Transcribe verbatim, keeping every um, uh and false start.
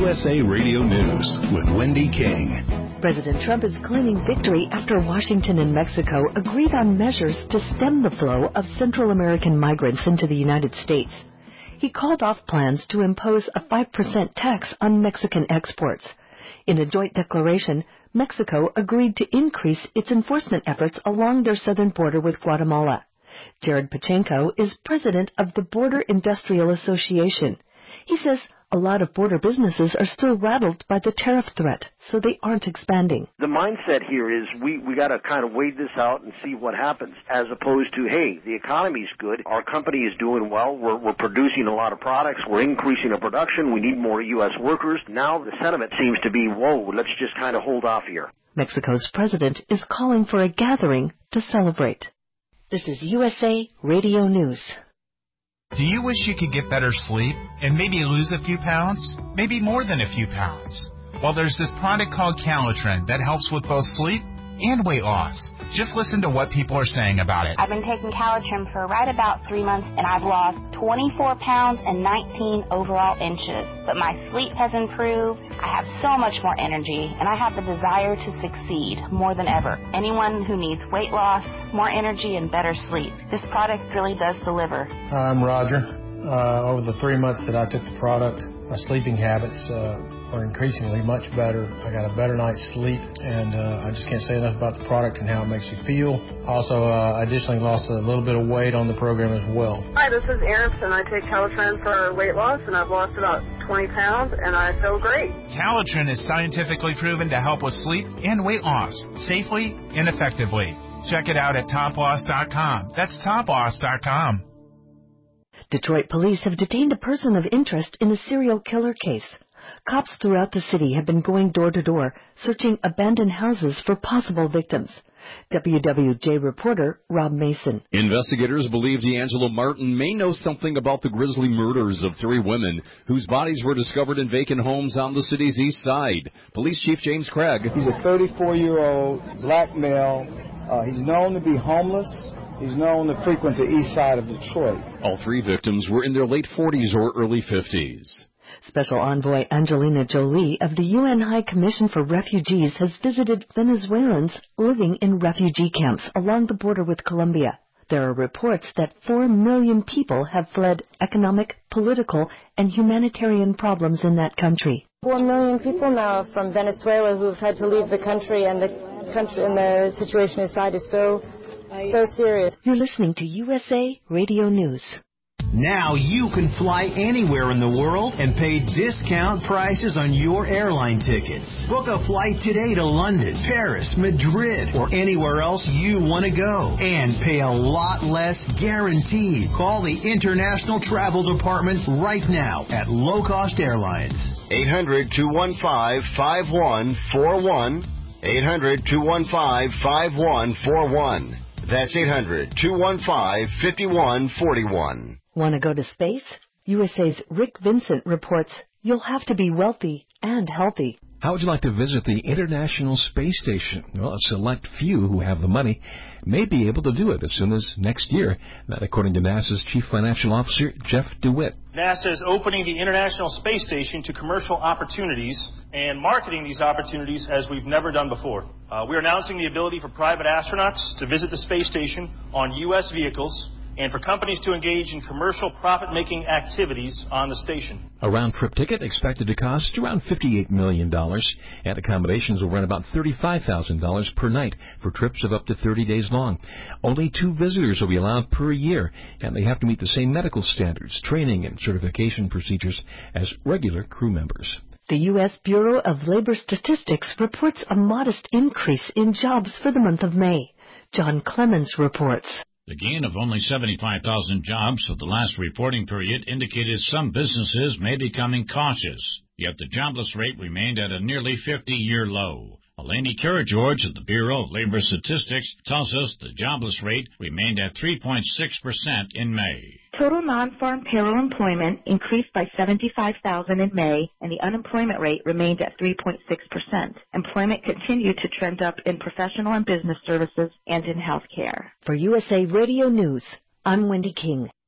U S A Radio News with Wendy King. President Trump is claiming victory after Washington and Mexico agreed on measures to stem the flow of Central American migrants into the United States. He called off plans to impose a five percent tax on Mexican exports. In a joint declaration, Mexico agreed to increase its enforcement efforts along their southern border with Guatemala. Jared Pachenko is president of the Border Industrial Association. He says a lot of border businesses are still rattled by the tariff threat, so they aren't expanding. The mindset here is we, we got to kind of wait this out and see what happens, as opposed to, hey, the economy's good, our company is doing well, we're, we're producing a lot of products, we're increasing our production, we need more U S workers. Now the sentiment seems to be, whoa, let's just kind of hold off here. Mexico's president is calling for a gathering to celebrate. This is U S A Radio News. Do you wish you could get better sleep and maybe lose a few pounds? Maybe more than a few pounds? Well, there's this product called Calitrin that helps with both sleep and weight loss. Just listen to what people are saying about it. I've been taking Calitrin for right about three months, and I've lost twenty-four pounds and nineteen overall inches. But my sleep has improved. I have so much more energy, and I have the desire to succeed more than ever. Anyone who needs weight loss, more energy, and better sleep, this product really does deliver. I'm Roger. Uh, over the three months that I took the product, my sleeping habits uh, are increasingly much better. I got a better night's sleep, and uh, I just can't say enough about the product and how it makes you feel. Also, uh, I additionally lost a little bit of weight on the program as well. Hi, this is Eris, and I take Calitrin for weight loss, and I've lost about twenty pounds, and I feel great. Calitrin is scientifically proven to help with sleep and weight loss safely and effectively. Check it out at top loss dot com. That's top loss dot com. Detroit police have detained a person of interest in a serial killer case. Cops throughout the city have been going door to door, searching abandoned houses for possible victims. W W J reporter Rob Mason. Investigators believe D'Angelo Martin may know something about the grisly murders of three women whose bodies were discovered in vacant homes on the city's east side. Police Chief James Craig. He's a thirty-four-year-old black male. Uh, he's known to be homeless. He's known to frequent the east side of Detroit. All three victims were in their late forties or early fifties. Special Envoy Angelina Jolie of the U N High Commission for Refugees has visited Venezuelans living in refugee camps along the border with Colombia. There are reports that four million people have fled economic, political, and humanitarian problems in that country. Four million people now from Venezuela who have had to leave the country, and the country and the situation inside is so So serious. You're listening to U S A Radio News. Now you can fly anywhere in the world and pay discount prices on your airline tickets. Book a flight today to London, Paris, Madrid, or anywhere else you want to go. And pay a lot less guaranteed. Call the International Travel Department right now at Low Cost Airlines. eight hundred, two one five, five one four one. eight hundred, two one five, five one four one. That's eight hundred, two one five, five one four one. Want to go to space? U S A's Rick Vincent reports you'll have to be wealthy and healthy. How would you like to visit the International Space Station? Well, a select few who have the money may be able to do it as soon as next year. That according to NASA's Chief Financial Officer, Jeff DeWitt. NASA is opening the International Space Station to commercial opportunities and marketing these opportunities as we've never done before. Uh, we're announcing the ability for private astronauts to visit the space station on U S vehicles and for companies to engage in commercial profit-making activities on the station. A round-trip ticket expected to cost around fifty-eight million dollars, and accommodations will run about thirty-five thousand dollars per night for trips of up to thirty days long. Only two visitors will be allowed per year, and they have to meet the same medical standards, training, and certification procedures as regular crew members. The U S Bureau of Labor Statistics reports a modest increase in jobs for the month of May. John Clemens reports. The gain of only seventy-five thousand jobs for the last reporting period indicated some businesses may be becoming cautious, yet the jobless rate remained at a nearly fifty-year low. Eleni Karageorge of the Bureau of Labor Statistics tells us the jobless rate remained at three point six percent in May. Total non-farm payroll employment increased by seventy-five thousand in May, and the unemployment rate remained at three point six percent. Employment continued to trend up in professional and business services and in health care. For U S A Radio News, I'm Wendy King.